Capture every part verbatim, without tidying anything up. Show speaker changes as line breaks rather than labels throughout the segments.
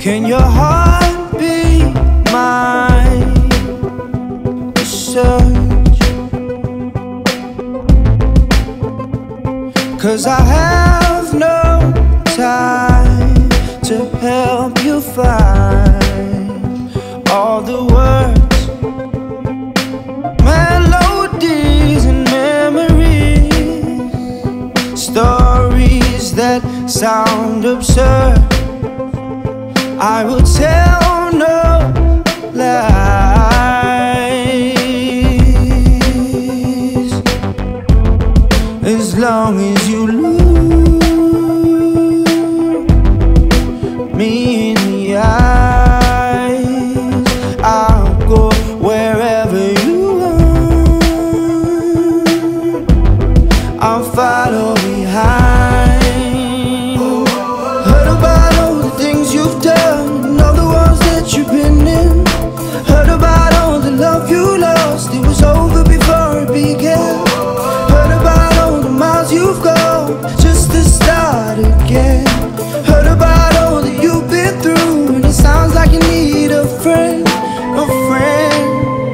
Can your heart be mine? Search, 'cause I have no time to help you find all the words, melodies and memories, stories that sound absurd. I will tell no lies as long as you look me in the eyes. I'll go wherever you want, I'll follow behind. Heard about all the things you've done, all the wars that you've been in. Heard about all the love you lost, it was over before it began. Heard about all the miles you've gone just to start again. Heard about all that you've been through, and it sounds like you need a friend, a friend.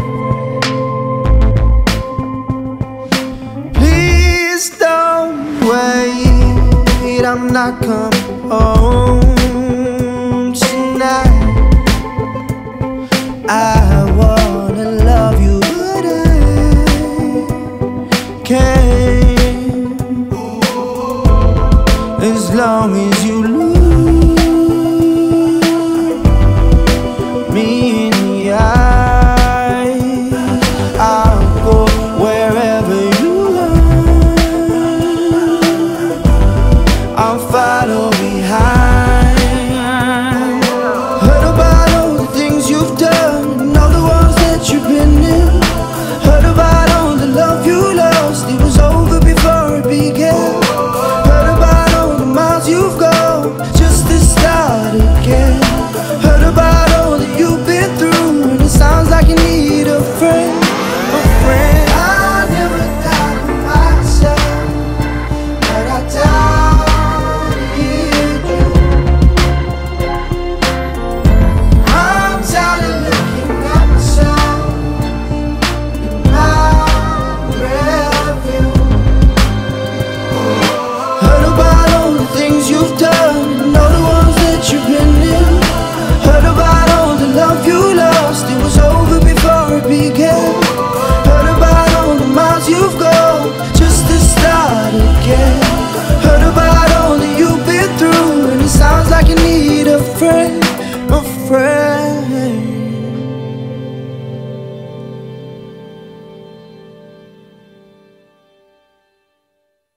Please don't wait, I'm not coming home tonight. I wanna love you, but I can't, as long as you look me in the eyes. I'll go wherever you want, I'll follow behind. Heard about all the things you've done, and all the ones that you've been in. Heard about all the love you lost, it was over before it began. Heard about all the miles you've gone just to start again. Heard about all that you've been through, and it sounds like you need a friend, a friend. I never thought of myself, but I doubted you. I'm tired of looking at myself in my rearview. Heard about all the things you've done, and all the ones that you've been in. Heard about all the love you lost, it was over before it began. Heard about all the miles you've gone just to start again. Heard about all that you've been through, and it sounds like you need a friend, a friend.